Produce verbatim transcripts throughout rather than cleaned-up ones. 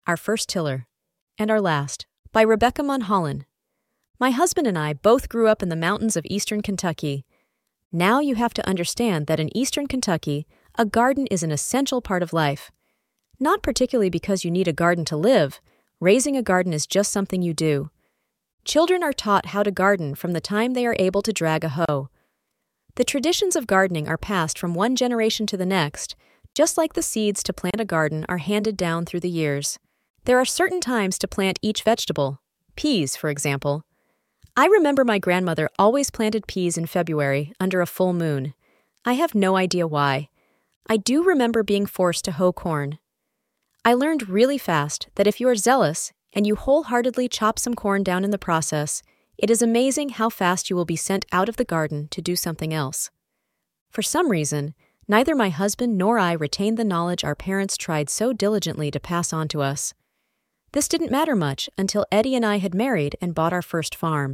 Our First Tiller, and Our Last, by Rebecca Mulholland. My husband and I both grew up in the mountains of eastern Kentucky. Now you have to understand that in eastern Kentucky, a garden is an essential part of life. Not particularly because you need a garden to live. Raising a garden is just something you do. Children are taught how to garden from the time they are able to drag a hoe. The traditions of gardening are passed from one generation to the next, just like the seeds to plant a garden are handed down through the years. There are certain times to plant each vegetable. Peas, for example. I remember my grandmother always planted peas in February under a full moon. I have no idea why. I do remember being forced to hoe corn. I learned really fast that if you are zealous and you wholeheartedly chop some corn down in the process, it is amazing how fast you will be sent out of the garden to do something else. For some reason, neither my husband nor I retained the knowledge our parents tried so diligently to pass on to us. This didn't matter much until Eddie and I had married and bought our first farm.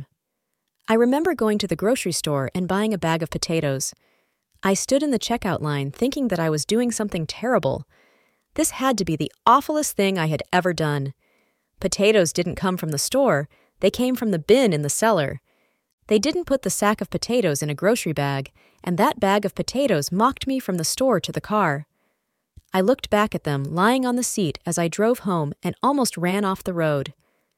I remember going to the grocery store and buying a bag of potatoes. I stood in the checkout line thinking that I was doing something terrible. This had to be the awfulest thing I had ever done. Potatoes didn't come from the store, they came from the bin in the cellar. They didn't put the sack of potatoes in a grocery bag, and that bag of potatoes mocked me from the store to the car. I looked back at them lying on the seat as I drove home and almost ran off the road.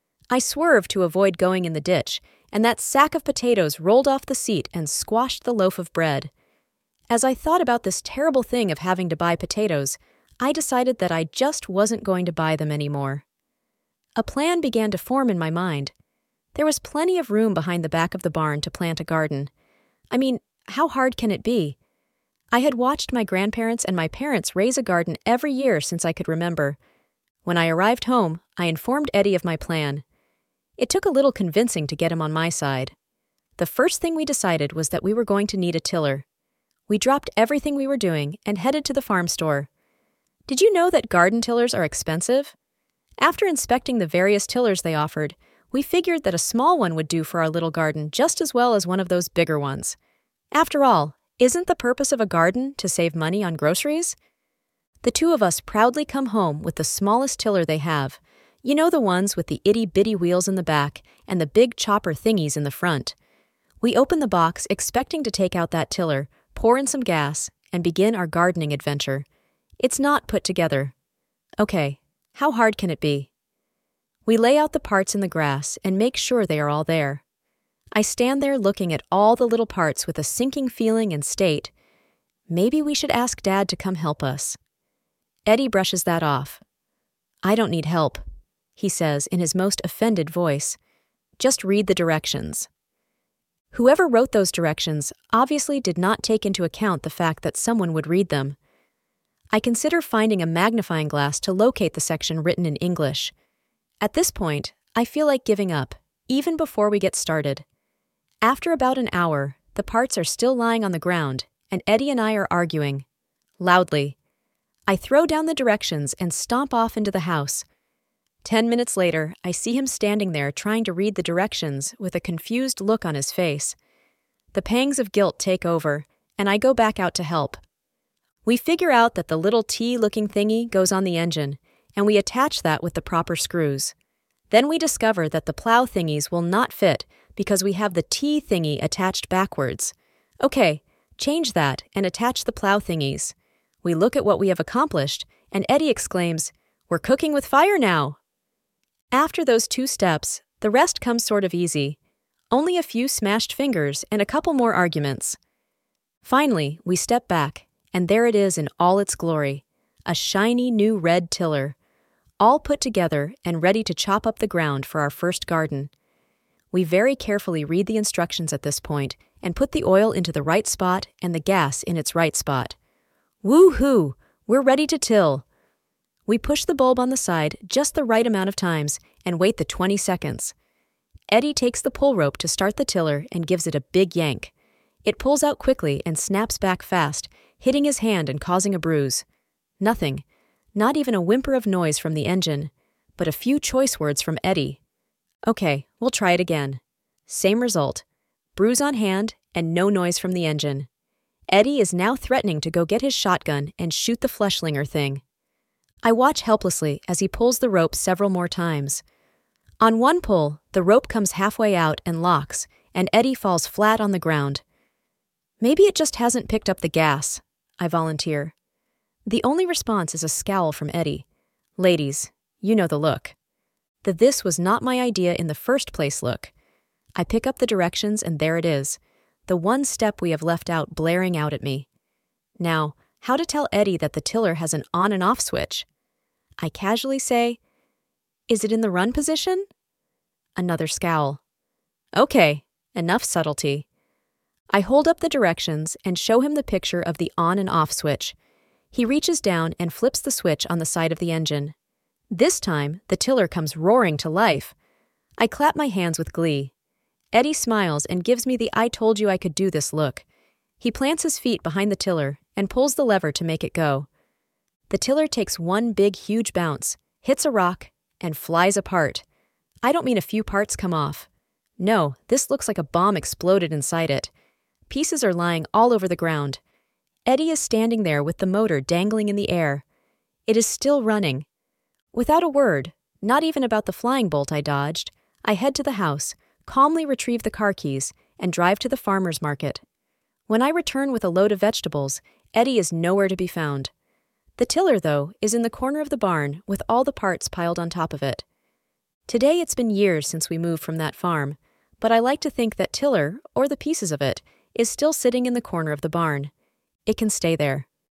I swerved to avoid going in the ditch, and that sack of potatoes rolled off the seat and squashed the loaf of bread. As I thought about this terrible thing of having to buy potatoes, I decided that I just wasn't going to buy them anymore. A plan began to form in my mind. There was plenty of room behind the back of the barn to plant a garden. I mean, how hard can it be? I had watched my grandparents and my parents raise a garden every year since I could remember. When I arrived home, I informed Eddie of my plan. It took a little convincing to get him on my side. The first thing we decided was that we were going to need a tiller. We dropped everything we were doing and headed to the farm store. Did you know that garden tillers are expensive? After inspecting the various tillers they offered, we figured that a small one would do for our little garden just as well as one of those bigger ones. After all, isn't the purpose of a garden to save money on groceries? The two of us proudly come home with the smallest tiller they have. You know, the ones with the itty-bitty wheels in the back and the big chopper thingies in the front. We open the box expecting to take out that tiller, pour in some gas, and begin our gardening adventure. It's not put together. Okay, how hard can it be? We lay out the parts in the grass and make sure they are all there. I stand there looking at all the little parts with a sinking feeling and state, maybe we should ask Dad to come help us. Eddie brushes that off. I don't need help, he says in his most offended voice. Just read the directions. Whoever wrote those directions obviously did not take into account the fact that someone would read them. I consider finding a magnifying glass to locate the section written in English. At this point, I feel like giving up, even before we get started. After about an hour, the parts are still lying on the ground, and Eddie and I are arguing. Loudly. I throw down the directions and stomp off into the house. Ten minutes later, I see him standing there trying to read the directions with a confused look on his face. The pangs of guilt take over, and I go back out to help. We figure out that the little T-looking thingy goes on the engine, and we attach that with the proper screws. Then we discover that the plow thingies will not fit because we have the T thingy attached backwards. Okay, change that and attach the plow thingies. We look at what we have accomplished, and Eddie exclaims, "We're cooking with fire now!" After those two steps, the rest comes sort of easy. Only a few smashed fingers and a couple more arguments. Finally, we step back, and there it is in all its glory, a shiny new red tiller, all put together and ready to chop up the ground for our first garden. We very carefully read the instructions at this point and put the oil into the right spot and the gas in its right spot. Woo-hoo! We're ready to till. We push the bulb on the side just the right amount of times and wait the twenty seconds. Eddie takes the pull rope to start the tiller and gives it a big yank. It pulls out quickly and snaps back fast, hitting his hand and causing a bruise. Nothing. Not even a whimper of noise from the engine, but a few choice words from Eddie. Okay, we'll try it again. Same result. Bruise on hand and no noise from the engine. Eddie is now threatening to go get his shotgun and shoot the fleshlinger thing. I watch helplessly as he pulls the rope several more times. On one pull, the rope comes halfway out and locks, and Eddie falls flat on the ground. Maybe it just hasn't picked up the gas, I volunteer. The only response is a scowl from Eddie. Ladies, you know the look. The "this was not my idea in the first place" look. I pick up the directions and there it is, the one step we have left out blaring out at me. Now, how to tell Eddie that the tiller has an on and off switch? I casually say, "Is it in the run position?" Another scowl. Okay, enough subtlety. I hold up the directions and show him the picture of the on and off switch. He reaches down and flips the switch on the side of the engine. This time, the tiller comes roaring to life. I clap my hands with glee. Eddie smiles and gives me the "I told you I could do this" look. He plants his feet behind the tiller and pulls the lever to make it go. The tiller takes one big, huge bounce, hits a rock, and flies apart. I don't mean a few parts come off. No, this looks like a bomb exploded inside it. Pieces are lying all over the ground. Eddie is standing there with the motor dangling in the air. It is still running. Without a word, not even about the flying bolt I dodged, I head to the house, calmly retrieve the car keys, and drive to the farmer's market. When I return with a load of vegetables, Eddie is nowhere to be found. The tiller, though, is in the corner of the barn with all the parts piled on top of it. Today it's been years since we moved from that farm, but I like to think that tiller, or the pieces of it, is still sitting in the corner of the barn. It can stay there.